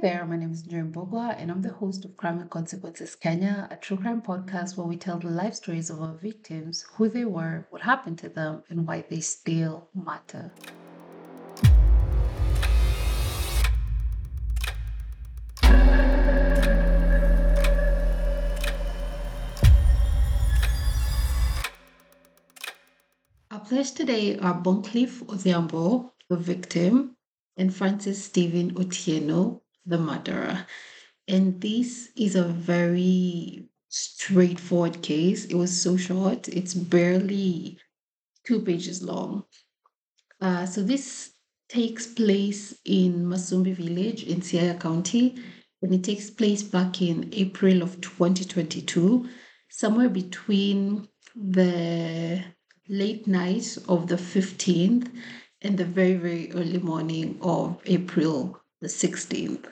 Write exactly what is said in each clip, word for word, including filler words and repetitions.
there, my name is Njeri Mbogwa, and I'm the host of Crime and Consequences Kenya, a true crime podcast where we tell the life stories of our victims, who they were, what happened to them, and why they still matter. Our players today are Boncliffe Odhiambo, the victim, and Francis Stephen Otieno, the murderer. And this is a very straightforward case. It was so short, it's barely two pages long. Uh, so this takes place in Masumbi village in Siaya County, and it takes place back in April of twenty twenty-two, somewhere between the late night of the fifteenth and the very, very early morning of April the sixteenth.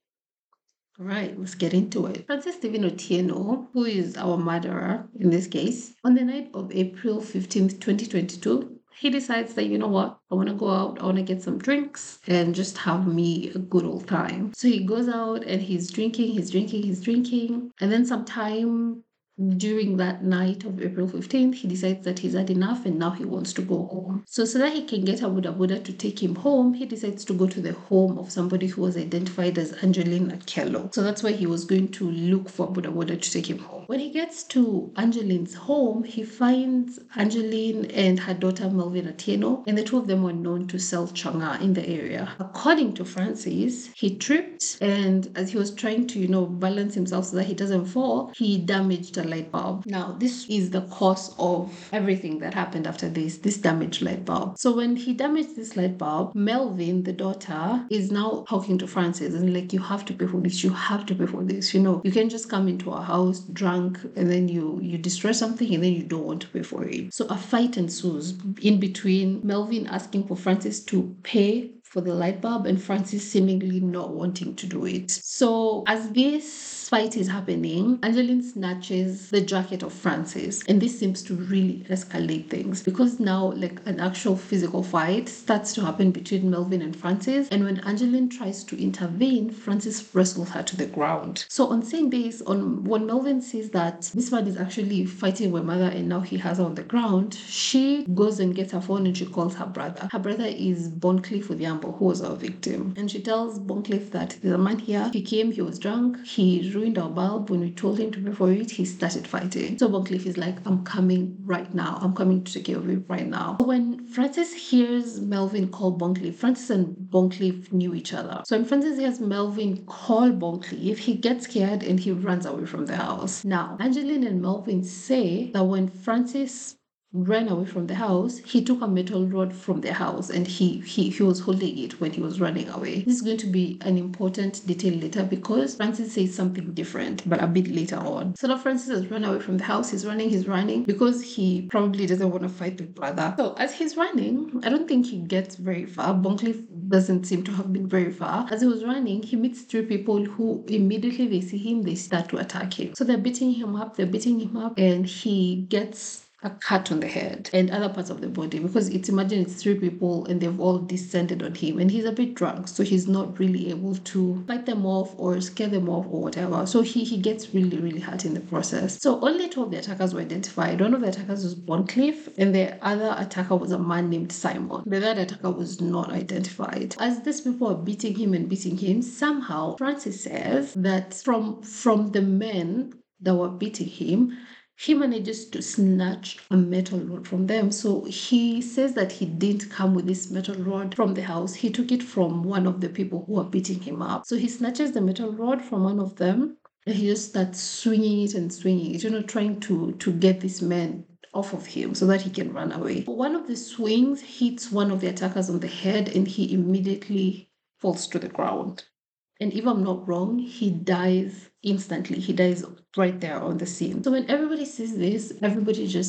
All right, let's get into it. Francis Stephen Otieno, who is our murderer in this case, on the night of April fifteenth, twenty twenty-two, he decides that, you know what, I want to go out, I want to get some drinks and just have me a good old time. So he goes out and he's drinking, he's drinking, he's drinking. And then sometime during that night of April fifteenth, he decides that he's had enough and now he wants to go home. So, so that he can get a Buddha Buddha to take him home, he decides to go to the home of somebody who was identified as Angeline Akello. So that's why he was going to look for Buddha Buddha to take him home. When he gets to Angeline's home, he finds Angeline and her daughter Melvin Atieno, and the two of them were known to sell changa in the area. According to Francis, he tripped, and as he was trying to, you know, balance himself so that he doesn't fall, he damaged a light bulb. Now, this is the cause of everything that happened after this, this damaged light bulb. So when he damaged this light bulb, Melvin, the daughter, is now talking to Francis and like, you have to pay for this, you have to pay for this. You know, you can just come into our house drunk and then you, you destroy something and then you don't want to pay for it. So a fight ensues in between Melvin asking for Francis to pay for the light bulb and Francis seemingly not wanting to do it. So as this fight is happening, Angeline snatches the jacket of Francis, and this seems to really escalate things because now like an actual physical fight starts to happen between Melvin and Francis, and when Angeline tries to intervene, Francis wrestles her to the ground. So on same base, on when Melvin sees that this man is actually fighting my mother and now he has her on the ground, she goes and gets her phone and she calls her brother. Her brother is Boncliffe Odhiambo, who was our victim, and she tells Boncliffe that there's a man here, he came, he was drunk, he ruined our bulb. When we told him to pay for it, he started fighting. So Boncliffe is like, I'm coming right now. I'm coming to take care of it right now. When Francis hears Melvin call Boncliffe, Francis and Boncliffe knew each other. So when Francis hears Melvin call Boncliffe, he gets scared and he runs away from the house. Now, Angeline and Melvin say that when Francis ran away from the house, he took a metal rod from the house and he, he he was holding it when he was running away. This is going to be an important detail later because Francis says something different, but a bit later on. So now Francis has run away from the house. He's running, he's running because he probably doesn't want to fight with brother. So as he's running, I don't think he gets very far. Boncliffe doesn't seem to have been very far. As he was running, he meets three people who immediately they see him, they start to attack him. So they're beating him up, they're beating him up, and he gets a cut on the head and other parts of the body because it's imagine it's three people and they've all descended on him and he's a bit drunk, so he's not really able to fight them off or scare them off or whatever. So he, he gets really, really hurt in the process. So only two of the attackers were identified. One of the attackers was Boncliffe and the other attacker was a man named Simon. The third attacker was not identified. As these people are beating him and beating him, somehow Francis says that from from the men that were beating him, he manages to snatch a metal rod from them. So he says that he didn't come with this metal rod from the house. He took it from one of the people who were beating him up. So he snatches the metal rod from one of them and he just starts swinging it and swinging it, you know, trying to, to get this man off of him so that he can run away. One of the swings hits one of the attackers on the head and he immediately falls to the ground. And if I'm not wrong, he dies instantly. He dies right there on the scene. So when everybody sees this, everybody just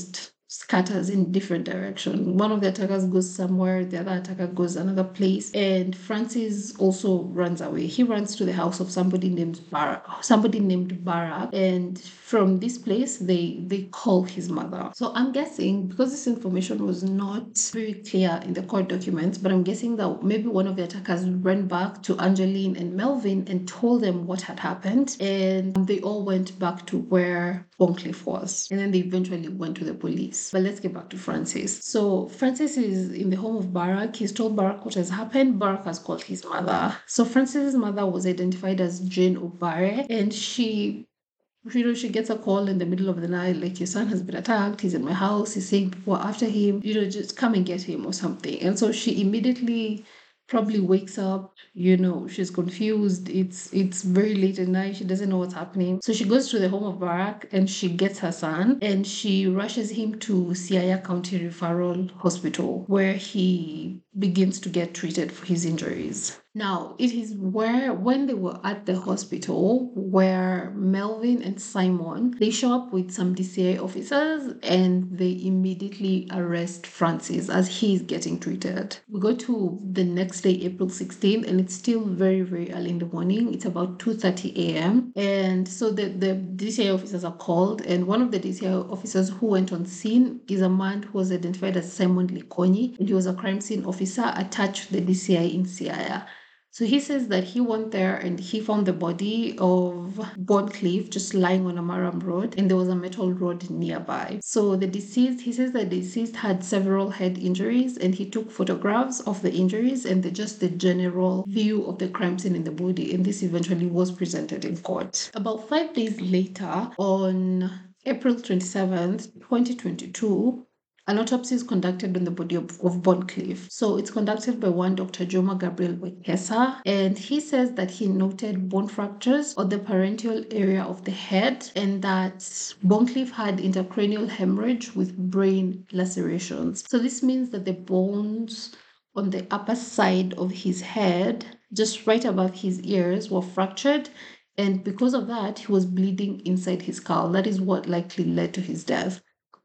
scatters in different directions. One of the attackers goes somewhere, the other attacker goes another place, and Francis also runs away. He runs to the house of somebody named Barak, somebody named Barak, and from this place they they call his mother. So I'm guessing, because this information was not very clear in the court documents, but I'm guessing that maybe one of the attackers ran back to Angeline and Melvin and told them what had happened, and they all went back to where Boncliffe was, and then they eventually went to the police. But let's get back to Francis. So Francis is in the home of Barak. He's told Barak what has happened. Barak has called his mother. So Francis's mother was identified as Jane Obare, and she you know, she gets a call in the middle of the night, like, your son has been attacked, he's in my house, he's saying people are after him, you know, just come and get him or something. And so she immediately probably wakes up, you know, she's confused. It's it's very late at night, she doesn't know what's happening. So she goes to the home of Barak and she gets her son and she rushes him to Siaya County Referral Hospital, where he begins to get treated for his injuries. Now, it is where, when they were at the hospital, where Melvin and Simon, they show up with some D C I officers and they immediately arrest Francis as he is getting treated. We go to the next day, April sixteenth, and it's still very, very early in the morning. It's about two thirty a.m. And so the, the D C I officers are called, and one of the D C I officers who went on scene is a man who was identified as Simon Likonyi, and he was a crime scene officer attached to the D C I in Siaya. So he says that he went there and he found the body of Boncliffe just lying on a Maram road, and there was a metal rod nearby. So the deceased, he says that the deceased had several head injuries, and he took photographs of the injuries and the, just the general view of the crime scene in the body, and this eventually was presented in court. About five days later, on April twenty-seventh, twenty twenty-two, an autopsy is conducted on the body of, of Boncliffe. So it's conducted by one Doctor Joma Gabriel Wekesa, and he says that he noted bone fractures on the parental area of the head, and that Boncliffe had intracranial hemorrhage with brain lacerations. So this means that the bones on the upper side of his head, just right above his ears, were fractured, and because of that, he was bleeding inside his skull. That is what likely led to his death.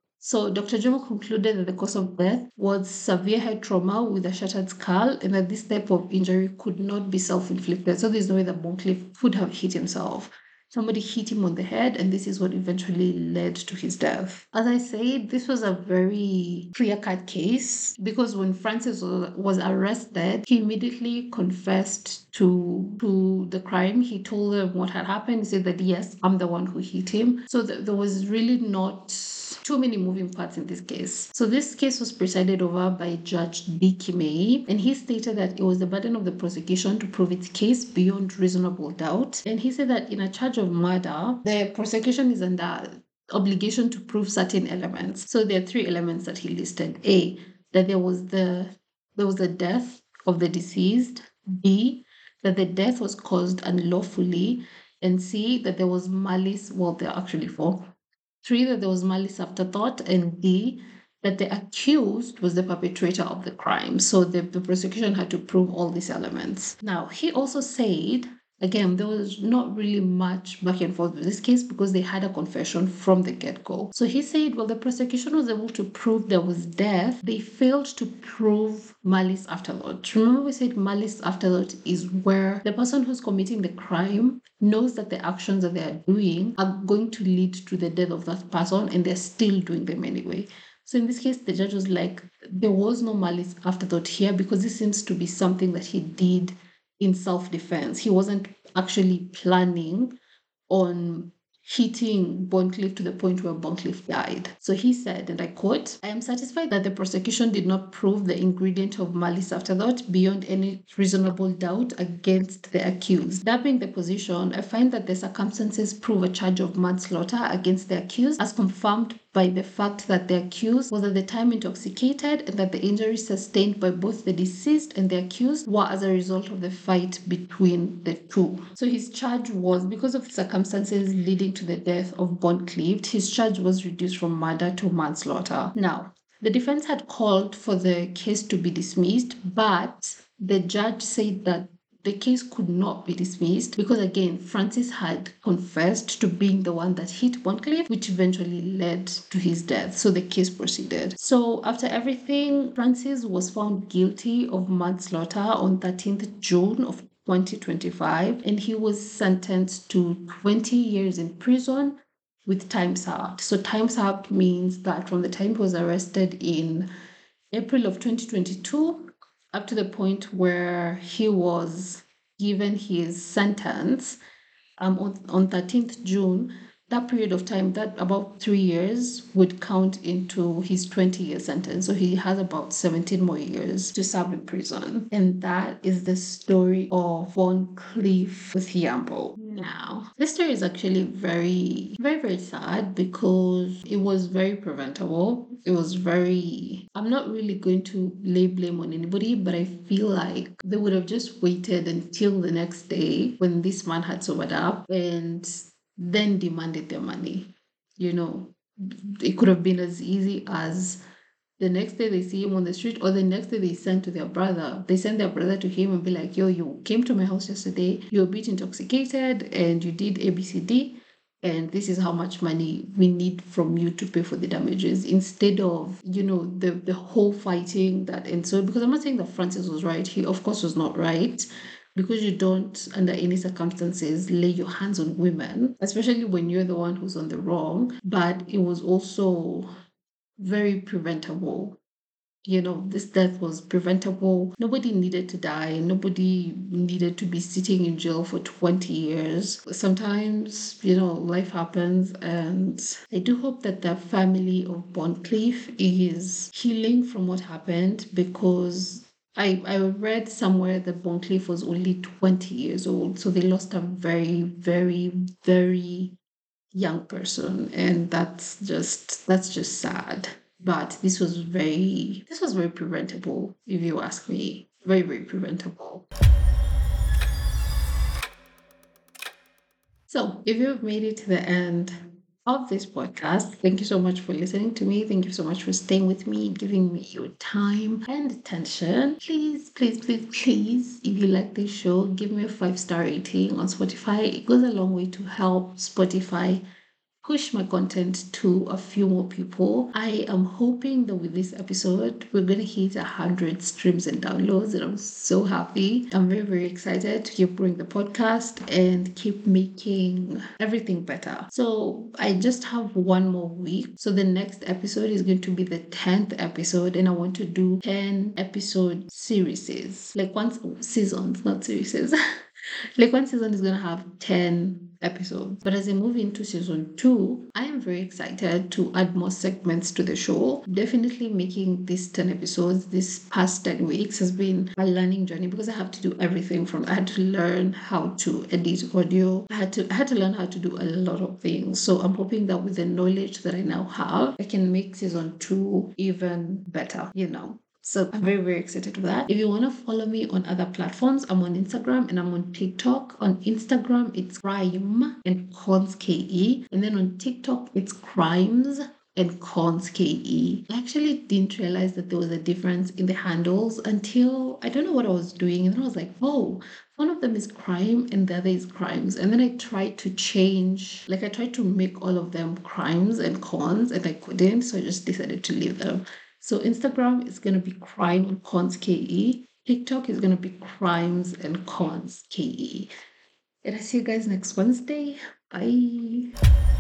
So Doctor Jomo concluded that the cause of death was severe head trauma with a shattered skull, and that this type of injury could not be self-inflicted. So there's no way that Boncliffe could have hit himself. Somebody hit him on the head, and this is what eventually led to his death. As I said, this was a very clear-cut case, because when Francis was arrested, he immediately confessed to, to the crime. He told them what had happened. He said that, yes, I'm the one who hit him. So th- there was really not too many moving parts in this case. So this case was presided over by Judge D. Kimei, and he stated that it was the burden of the prosecution to prove its case beyond reasonable doubt. And he said that in a charge of murder, the prosecution is under obligation to prove certain elements. So there are three elements that he listed. A, that there was the there was the death of the deceased. B, that the death was caused unlawfully. And C, that there was malice. Well, there are actually four. Three, that there was malice afterthought, and D, that the accused was the perpetrator of the crime. So the, the prosecution had to prove all these elements. Now, he also said, again, there was not really much back and forth with this case because they had a confession from the get-go. So he said, well, the prosecution was able to prove there was death. They failed to prove malice afterthought. Remember, we said malice afterthought is where the person who's committing the crime knows that the actions that they are doing are going to lead to the death of that person, and they're still doing them anyway. So in this case, the judge was like, there was no malice afterthought here, because this seems to be something that he did in self-defense. He wasn't actually planning on hitting Boncliffe to the point where Boncliffe died. So he said, and I quote, "I am satisfied that the prosecution did not prove the ingredient of malice afterthought beyond any reasonable doubt against the accused. That being the position, I find that the circumstances prove a charge of manslaughter against the accused, as confirmed by the fact that the accused was at the time intoxicated, and that the injuries sustained by both the deceased and the accused were as a result of the fight between the two." So his charge was, because of the circumstances leading to the death of Boncliffe, his charge was reduced from murder to manslaughter. Now, the defense had called for the case to be dismissed, but the judge said that the case could not be dismissed because, again, Francis had confessed to being the one that hit Boncliffe, which eventually led to his death. So the case proceeded. So after everything, Francis was found guilty of manslaughter on thirteenth of June of twenty twenty-five, and he was sentenced to twenty years in prison with time served. So time served means that from the time he was arrested in April of twenty twenty-two up to the point where he was given his sentence um, on, on thirteenth June, that period of time, that about three years, would count into his twenty year sentence. So he has about seventeen more years to serve in prison. And that is the story of Von Cleef Othiambo. Now, this story is actually very, very, very sad because it was very preventable. It was very, I'm not really going to lay blame on anybody, but I feel like they would have just waited until the next day when this man had sobered up and then demanded their money. You know, it could have been as easy as the next day they see him on the street, or the next day they send to their brother. They send their brother to him and be like, yo, you came to my house yesterday, you were a bit intoxicated, and you did A B C D, and this is how much money we need from you to pay for the damages, instead of, you know, the the whole fighting that ensued. Because I'm not saying that Francis was right. He, of course, was not right. Because you don't, under any circumstances, lay your hands on women, especially when you're the one who's on the wrong. But it was also very preventable. You know, this death was preventable. Nobody needed to die. Nobody needed to be sitting in jail for twenty years. Sometimes, you know, life happens, and I do hope that the family of Boncliffe is healing from what happened, because I, I read somewhere that Boncliffe was only twenty years old. So they lost a very, very, very young person, and that's just that's just sad. But this was very this was very preventable, if you ask me. Very, very preventable. So if you've made it to the end of this podcast, thank you so much for listening to me. Thank you so much for staying with me, giving me your time and attention. Please, please, please, please, if you like this show, give me a five star rating on Spotify. It goes a long way to help Spotify push my content to a few more people. I am hoping that with this episode, we're going to hit a hundred streams and downloads, and I'm so happy. I'm very, very excited to keep growing the podcast and keep making everything better. So I just have one more week. So the next episode is going to be the tenth episode, and I want to do ten episode series, like once seasons, not series. Like one season is going to have ten episodes. But as I move into season two, I am very excited to add more segments to the show. Definitely making these ten episodes this past ten weeks has been a learning journey, because I have to do everything from I had to learn how to edit audio. I had to I had to learn how to do a lot of things. So I'm hoping that with the knowledge that I now have, I can make season two even better, you know. So I'm very, very excited for that. If you want to follow me on other platforms, I'm on Instagram and I'm on TikTok. On Instagram, it's crime and cons K E. And then on TikTok, it's crimes and cons K E. I actually didn't realize that there was a difference in the handles until I don't know what I was doing. And then I was like, oh, one of them is crime and the other is crimes. And then I tried to change, like I tried to make all of them crimes and cons, and I couldn't. So I just decided to leave them. So Instagram is going to be crime and cons K E. TikTok is going to be crimes and cons K E. And I see you guys next Wednesday. Bye.